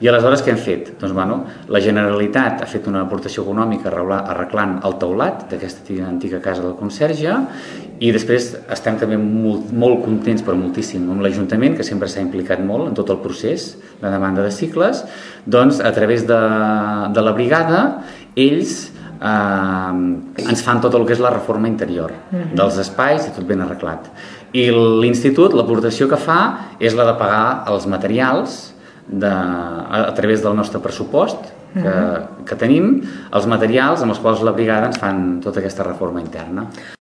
I aleshores què hem fet? Doncs, la Generalitat ha fet una aportació econòmica arreglant el teulat d'aquesta antiga casa del conserge, i després estem també molt contents, però moltíssim, amb l'Ajuntament, que sempre s'ha implicat molt en tot el procés de demanda de cicles. Doncs a través de la brigada ells ens fan tot el que és la reforma interior dels espais i tot ben arreglat. I l'institut, l'aportació que fa és la de pagar els materials a través del nostre pressupost que tenim, els materials amb els quals la brigada ens fan tota aquesta reforma interna.